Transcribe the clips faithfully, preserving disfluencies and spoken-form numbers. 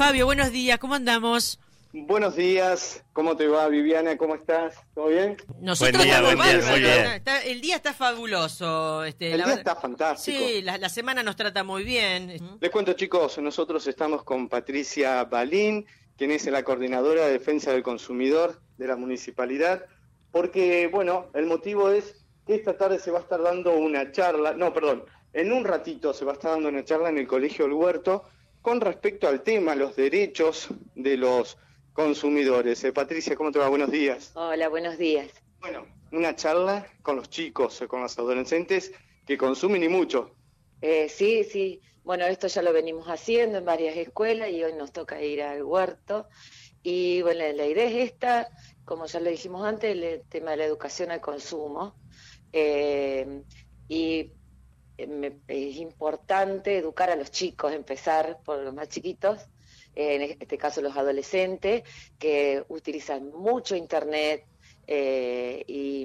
Fabio, buenos días, ¿cómo andamos? Buenos días, ¿cómo te va, Viviana? ¿Cómo estás? ¿Todo bien? Nosotros Buen día, estamos buen día, bárbaros, muy bien. está- el día está fabuloso. Este, El la día verdad- está fantástico. Sí, la, la semana nos trata muy bien. Les cuento, chicos, nosotros estamos con Patricia Balín, quien es la coordinadora de defensa del consumidor de la municipalidad, porque, bueno, el motivo es que esta tarde se va a estar dando una charla, no, perdón, en un ratito se va a estar dando una charla en el Colegio El Huerto con respecto al tema, los derechos de los consumidores. Eh, Patricia, ¿cómo te va? Buenos días. Hola, buenos días. Bueno, una charla con los chicos, eh, con los adolescentes que consumen y mucho. Eh, sí, sí. Bueno, esto ya lo venimos haciendo en varias escuelas y hoy nos toca ir al huerto. Y bueno, la idea es esta, como ya lo dijimos antes, el tema de la educación al consumo. Eh, y me, es importante educar a los chicos, empezar por los más chiquitos, en este caso los adolescentes, que utilizan mucho internet eh, y,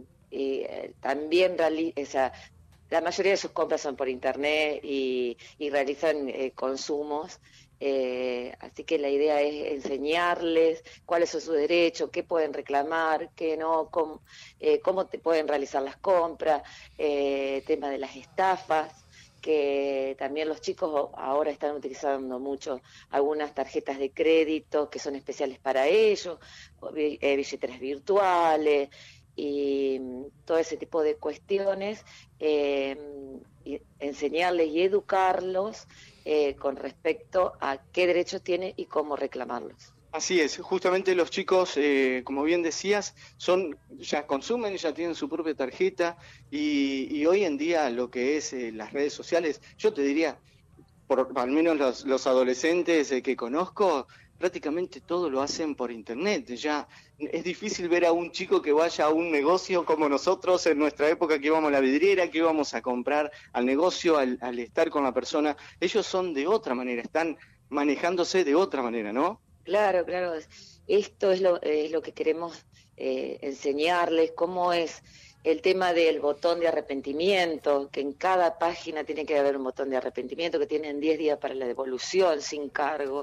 y eh, también reali- o sea, la mayoría de sus compras son por internet y, y realizan eh, consumos. Eh, así que la idea es enseñarles cuáles son sus derechos, qué pueden reclamar, qué no, cómo, eh, cómo te pueden realizar las compras, eh, tema de las estafas, que también los chicos ahora están utilizando mucho algunas tarjetas de crédito que son especiales para ellos, eh, billeteras virtuales y todo ese tipo de cuestiones, eh, y enseñarles y educarlos eh, con respecto a qué derechos tienen y cómo reclamarlos. Así es, justamente los chicos, eh, como bien decías, son ya consumen, ya tienen su propia tarjeta y, y hoy en día lo que es eh, las redes sociales, yo te diría, por al menos los, los adolescentes eh, que conozco, prácticamente todo lo hacen por internet. Ya es difícil ver a un chico que vaya a un negocio como nosotros en nuestra época, que íbamos a la vidriera, que íbamos a comprar al negocio, al, al estar con la persona. Ellos son de otra manera, están manejándose de otra manera, ¿no? Claro, claro. Esto es lo, es lo que queremos eh, enseñarles, cómo es el tema del botón de arrepentimiento, que en cada página tiene que haber un botón de arrepentimiento, que tienen diez días para la devolución sin cargo.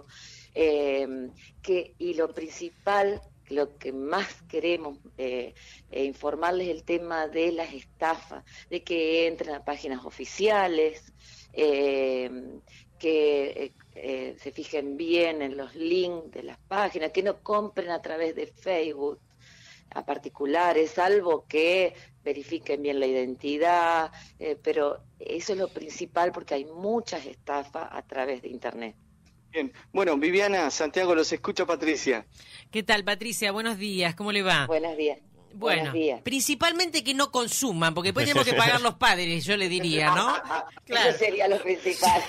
Eh, que, y lo principal, lo que más queremos eh, eh, informarles el tema de las estafas, de que entren a páginas oficiales, eh, que eh, eh, se fijen bien en los links de las páginas, que no compren a través de Facebook a particulares, salvo que verifiquen bien la identidad, eh, pero eso es lo principal porque hay muchas estafas a través de internet. Bien, bueno, Viviana, Santiago, los escucha Patricia. ¿Qué tal, Patricia? Buenos días, ¿cómo le va? Buenos días. Bueno, Buenos días. Principalmente que no consuman, porque después tenemos que pagar los padres, yo le diría, ¿no? Claro. Eso sería lo principal.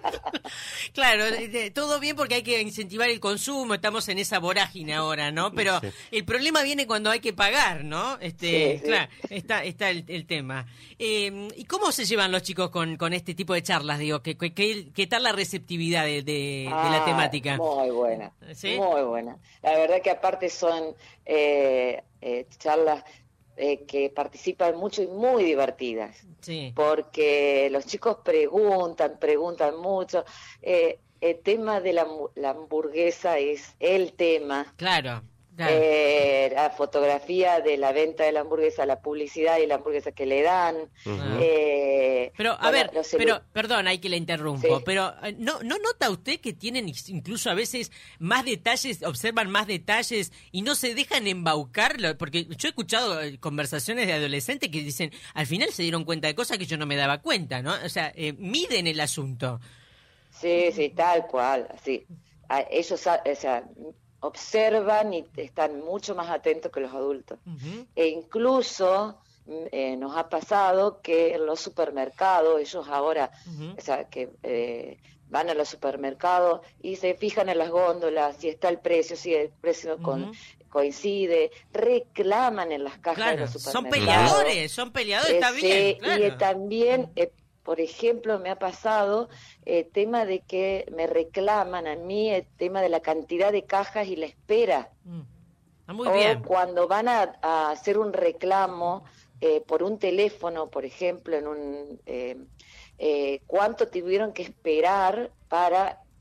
Claro, todo bien porque hay que incentivar el consumo, estamos en esa vorágine ahora, ¿no? Pero sí. El problema viene cuando hay que pagar, ¿no? Este, sí, sí. Claro, está, está el, el tema. Eh, ¿Y cómo se llevan los chicos con, con este tipo de charlas? Digo, ¿qué, qué, qué tal la receptividad de, de, ah, de la temática? Muy buena, ¿sí? Muy buena. La verdad que aparte son eh, eh, charlas eh, que participan mucho y muy divertidas. Sí. Porque los chicos preguntan, preguntan mucho. Eh, el tema de la, la hamburguesa es el tema. Claro. Claro. Eh, la fotografía de la venta de la hamburguesa, la publicidad y la hamburguesa que le dan. Uh-huh. eh, pero, a bueno, ver, pero, perdón, hay que le interrumpo, sí. Pero ¿no, ¿no nota usted que tienen incluso a veces más detalles, observan más detalles y no se dejan embaucar? Porque yo he escuchado conversaciones de adolescentes que dicen, al final se dieron cuenta de cosas que yo no me daba cuenta, ¿no? O sea, eh, miden el asunto. Sí, sí, tal cual, sí. Ellos, o sea, observan y están mucho más atentos que los adultos. Uh-huh. E incluso eh, nos ha pasado que en los supermercados, ellos ahora, uh-huh. o sea, que eh, van a los supermercados y se fijan en las góndolas, si está el precio, si el precio uh-huh. con, coincide, reclaman en las cajas claro, de los supermercados. Son peleadores, son peleadores, eh, está sí, bien. Claro. Y también... Eh, por ejemplo, me ha pasado el eh, tema de que me reclaman a mí el tema de la cantidad de cajas y la espera. Mm. Ah, muy o bien. Cuando van a, a hacer un reclamo eh, por un teléfono, por ejemplo, en un eh, eh, cuánto tuvieron que esperar para que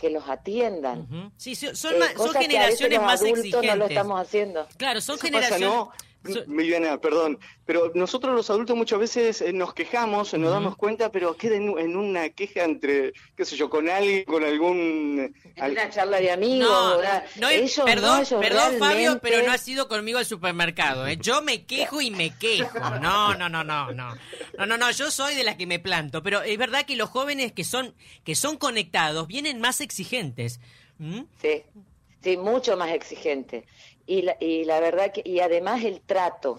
que los atiendan. Uh-huh. Sí, son, son, eh, son generaciones más exigentes. No lo estamos haciendo. Claro, son Eso generaciones... Pasa, ¿no? Viviana, perdón, pero nosotros los adultos muchas veces eh, nos quejamos, nos uh-huh. damos cuenta, pero queda en, en una queja entre, qué sé yo, con alguien, con algún... En al... una charla de amigos. No, no, ellos, perdón, no, ellos perdón realmente... Fabio, pero no has ido conmigo al supermercado, ¿eh? Yo me quejo y me quejo. No, no, no, no, no. No, no, no, yo soy de las que me planto, pero es verdad que los jóvenes que son, que son conectados vienen más exigentes. ¿Mm? Sí, sí, mucho más exigentes. Y la, y la verdad que, y además el trato,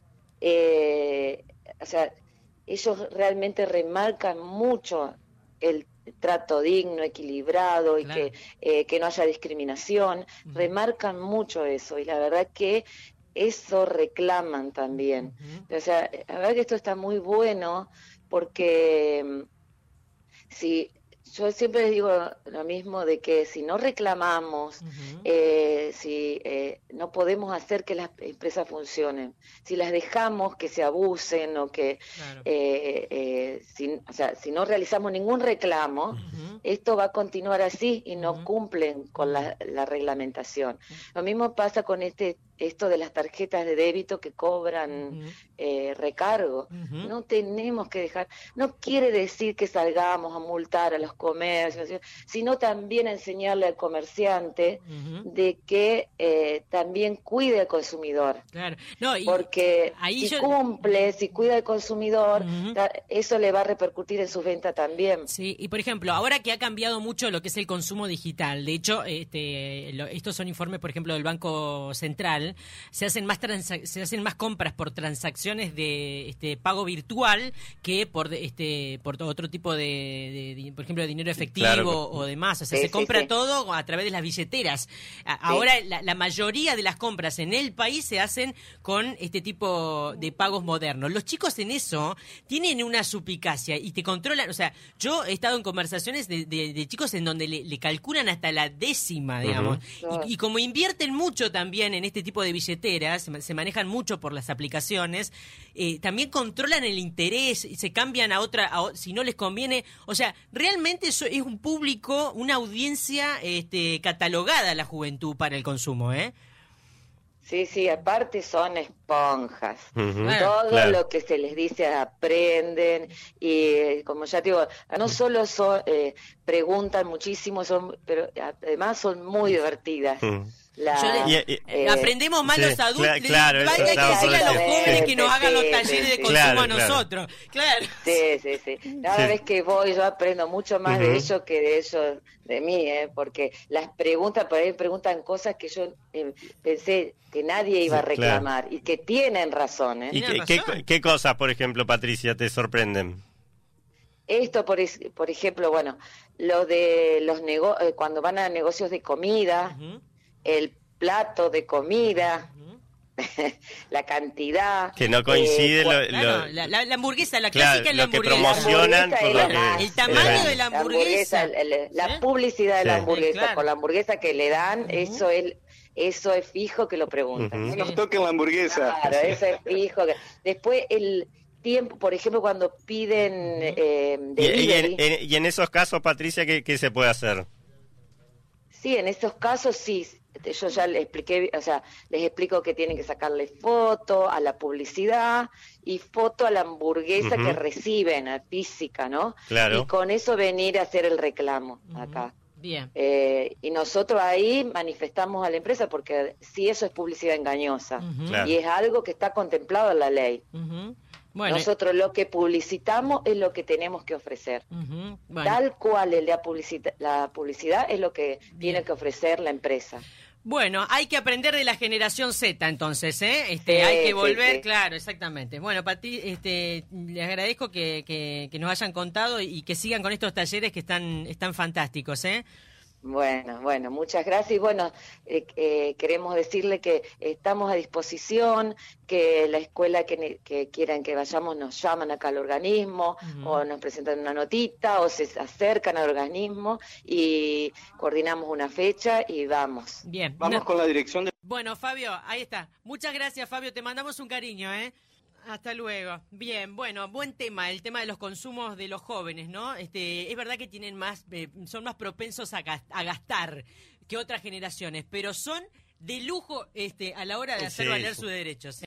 eh, o sea, ellos realmente remarcan mucho el trato digno, equilibrado y claro. que, eh, que no haya discriminación, uh-huh. remarcan mucho eso y la verdad que eso reclaman también. Uh-huh. O sea, la verdad que esto está muy bueno porque si... Yo siempre les digo lo mismo de que si no reclamamos, uh-huh. eh, si eh, no podemos hacer que las empresas funcionen, si las dejamos que se abusen o que, claro. eh, eh, si, o sea, si no realizamos ningún reclamo, uh-huh. esto va a continuar así y no uh-huh. cumplen con la, la reglamentación. Uh-huh. Lo mismo pasa con este esto de las tarjetas de débito que cobran uh-huh. eh, recargo. Uh-huh. No tenemos que dejar, no quiere decir que salgamos a multar a los comercios, sino también enseñarle al comerciante uh-huh. de que eh, también cuide al consumidor. Claro. No, y porque ahí si yo... cumple, si cuida al consumidor, uh-huh. ta, eso le va a repercutir en sus ventas también. Sí, y por ejemplo, ahora que ha cambiado mucho lo que es el consumo digital, de hecho, este, lo, estos son informes, por ejemplo, del Banco Central, se hacen más transac- se hacen más compras por transacciones de este pago virtual que por este por otro tipo de, de, de por ejemplo de dinero efectivo claro. o demás, o sea, sí, se compra sí, sí. todo a través de las billeteras. A- sí. Ahora la, la mayoría de las compras en el país se hacen con este tipo de pagos modernos. Los chicos en eso tienen una suspicacia y te controlan, o sea, yo he estado en conversaciones de, de, de chicos en donde le, le calculan hasta la décima, digamos, uh-huh. y, y como invierten mucho también en este tipo de billeteras, se, se manejan mucho por las aplicaciones, eh, también controlan el interés, se cambian a otra, a, si no les conviene, o sea, realmente eso es un público, una audiencia este, catalogada la juventud para el consumo, ¿eh? Sí, sí, aparte son esponjas. Uh-huh. Todo claro. lo que se les dice aprenden y como ya te digo, no solo son, eh, preguntan muchísimo, son, pero además son muy divertidas. Uh-huh. La, le, y, eh, aprendemos más sí, los adultos, cl- claro, vaya que decirle a los jóvenes que nos hagan los talleres de consumo claro, a nosotros, claro. Sí, sí, sí. Cada sí. vez que voy yo aprendo mucho más uh-huh. de ellos que de ellos de mí, ¿eh? Porque las preguntas, por ahí preguntan cosas que yo eh, pensé que nadie iba sí, a reclamar claro. y que tienen razón. ¿eh? ¿Y qué, razón? Qué, qué cosas, por ejemplo, Patricia, te sorprenden? Esto, por, por ejemplo, bueno, lo de los nego- eh, cuando van a negocios de comida, uh-huh. el plato de comida, uh-huh. la cantidad. Que no coincide eh, lo, lo, claro, la, la, la hamburguesa, la claro, clásica es la hamburguesa. Lo que promocionan. La por lo que, el tamaño de la hamburguesa. La, hamburguesa, el, la publicidad de sí. la hamburguesa, sí, claro. con la hamburguesa que le dan, uh-huh. eso es... Eso es fijo que lo preguntan. Uh-huh. No nos toquen la hamburguesa. Claro, eso es fijo. Que... Después el tiempo, por ejemplo, cuando piden eh, delivery. Y, y, en, en, y en esos casos, Patricia, ¿qué, qué se puede hacer? Sí, en esos casos sí. Yo ya les expliqué, o sea, les explico que tienen que sacarle foto a la publicidad y foto a la hamburguesa uh-huh. que reciben, a física, ¿no? Claro. Y con eso venir a hacer el reclamo uh-huh. acá. Bien. Eh, y nosotros ahí manifestamos a la empresa porque sí, eso es publicidad engañosa uh-huh. claro. y es algo que está contemplado en la ley. Uh-huh. Bueno. Nosotros lo que publicitamos es lo que tenemos que ofrecer. Uh-huh. Bueno. Tal cual el de la publicidad, la publicidad es lo que Bien. tiene que ofrecer la empresa. Bueno, hay que aprender de la generación Z entonces, ¿eh? Este, sí, hay que volver, sí, sí. claro, exactamente. Bueno, Pati, este, les agradezco que, que, que nos hayan contado y que sigan con estos talleres que están, están fantásticos, ¿eh? Bueno, bueno, muchas gracias. Y bueno, eh, eh, queremos decirle que estamos a disposición, que la escuela que, que quieran que vayamos nos llaman acá al organismo, uh-huh. o nos presentan una notita, o se acercan al organismo y coordinamos una fecha y vamos. Bien. Vamos no. con la dirección de... Bueno, Fabio, ahí está. Muchas gracias, Fabio. Te mandamos un cariño, ¿eh? Hasta luego. Bien, bueno, buen tema, el tema de los consumos de los jóvenes, ¿no? Este, es verdad que tienen más, eh, son más propensos a, gast a gastar que otras generaciones, pero son de lujo este, a la hora de hacer Sí, valer sí. sus derechos.